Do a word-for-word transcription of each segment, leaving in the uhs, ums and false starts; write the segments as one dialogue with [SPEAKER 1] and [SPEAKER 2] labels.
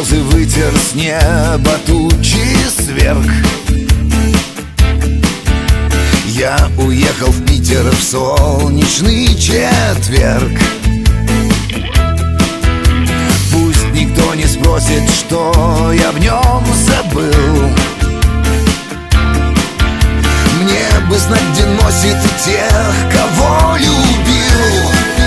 [SPEAKER 1] слезы вытер с неба тучи сверх. Я уехал в Питер в солнечный четверг. Пусть никто не спросит, что я в нем забыл. Мне бы знать, где носит тех, кого любил.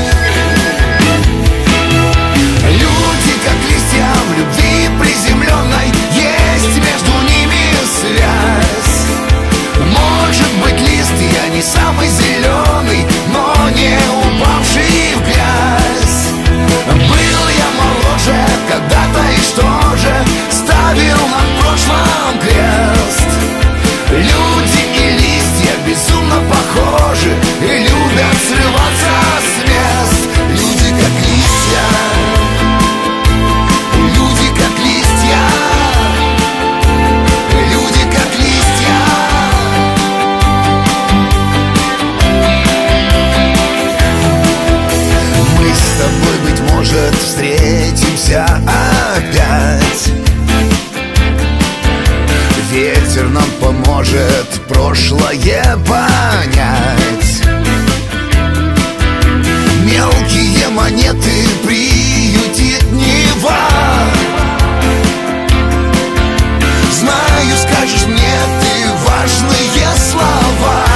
[SPEAKER 1] Люди, как листья в любви приземленной, есть между ними связь. Может быть, лист я не самый зеленый, но не упавший в грязь. Был я моложе когда-то, и что же? Ставил на прошлом крест. Люди и листья безумно похожи и любят срываться с мест. Люди как листья, люди как листья, люди как листья. Мы с тобой, быть может, встретимся опять. Ветер нам поможет прошлое понять. Мелкие монеты приютит Нева. Знаю, скажешь мне ты важные слова.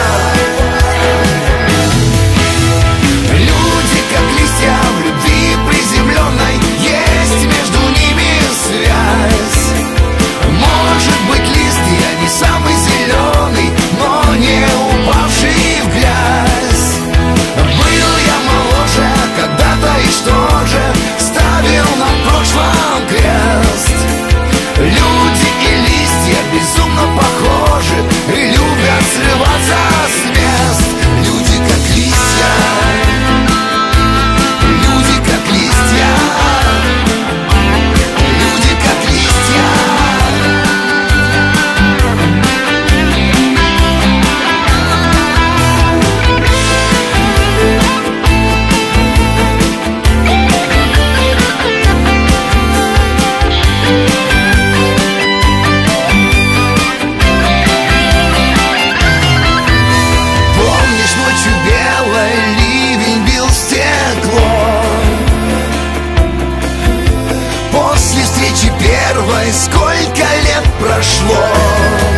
[SPEAKER 1] Люди, как листья в любви приземленной, есть между ними связь. Может быть, лист я не самый зеленый, но не упавший в грязь. Был я моложе когда-то, и что же? Ставил на прошлом крест. Люди и листья безумно похожи и любят срываться с мест. Люди как листья, люди как листья, люди как листья. Помнишь, ночью белой ливень бил в стекло. После встречи первой сколько лет прошло.